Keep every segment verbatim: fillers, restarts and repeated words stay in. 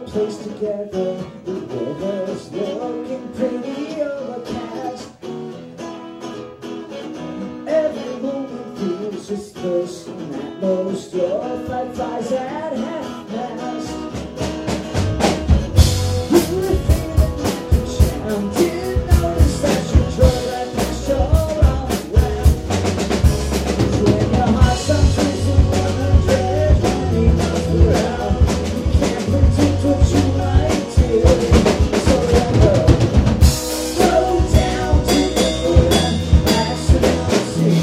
place together, the rivers looking pretty overcast. Every moment feels just close, and at most your flight flies at half past. You were feeling like a champ, didn't notice that you drove right past your own ramp. When your heart stops racing one hundred twenty miles per hour, you can't predict what you might do. So remember, slow down to the accident scene.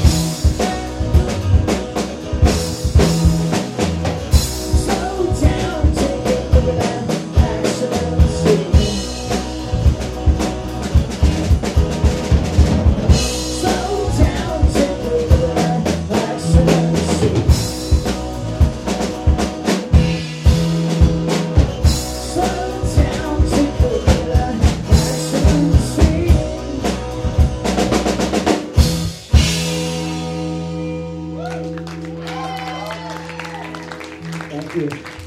Slow down to the accident scene. Slow down to the accident scene. Slow down to the accident scene. Thank you.